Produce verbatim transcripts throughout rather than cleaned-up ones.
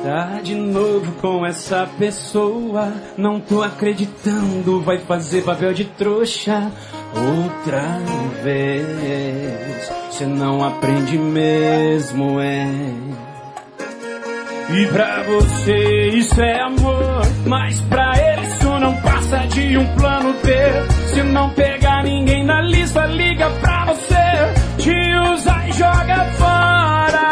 Tá de novo com essa pessoa, não tô acreditando, vai fazer papel de trouxa outra vez. Cê não aprende mesmo, é. E pra você isso é amor, mas pra ele isso não passa de um plano B. Se não pegar ninguém na lista, liga pra você, te usa e joga fora.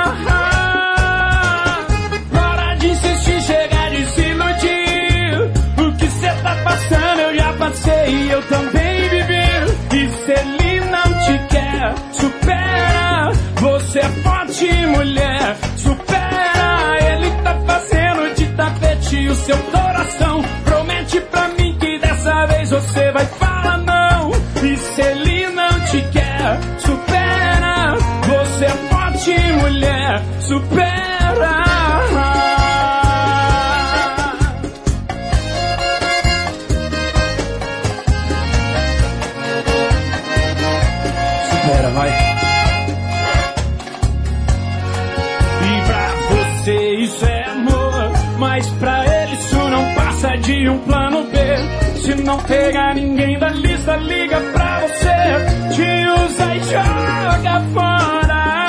Para de insistir, chega de se iludir. O que cê tá passando eu já passei e eu também vivi. E se ele não te quer, supera. Você é forte, mulher, supera. Ele tá fazendo de tapete o seu coração. Promete pra mim que dessa vez você vai falar não. E se ele não te quer, supera. Você é forte, mulher, supera. Supera, vai. Isso é amor, mas pra ele isso não passa de um plano B. Se não pegar ninguém da lista, liga pra você, te usa e joga fora.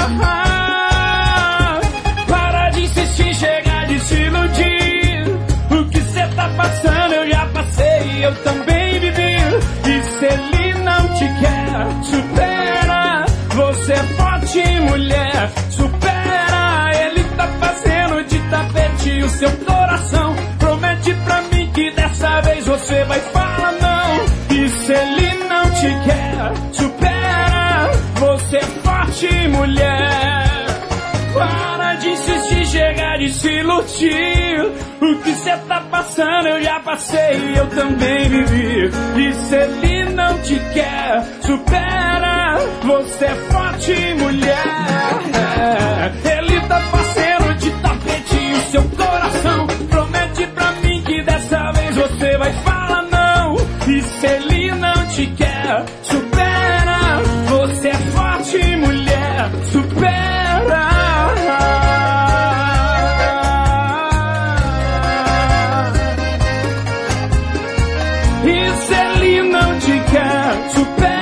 Para de insistir, chega de se iludir. O que cê tá passando eu já passei, eu também vivi. E se ele não te quer, supera. Você é forte, mulher, supera. Ele tá fazendo de tapete o seu coração. Promete pra mim que dessa vez você vai falar não. E se ele não te quer, supera. Você é forte, mulher. Para de insistir, chega de se iludir. O que cê tá passando eu já passei, eu também vivi. E se ele não te quer, supera. Você é forte, mulher. Ele tá fazendo de tapete o seu coração. Promete pra mim que dessa vez você vai falar não. E se ele não te quer, supera. Você é forte, mulher, supera. E se ele não te quer, supera.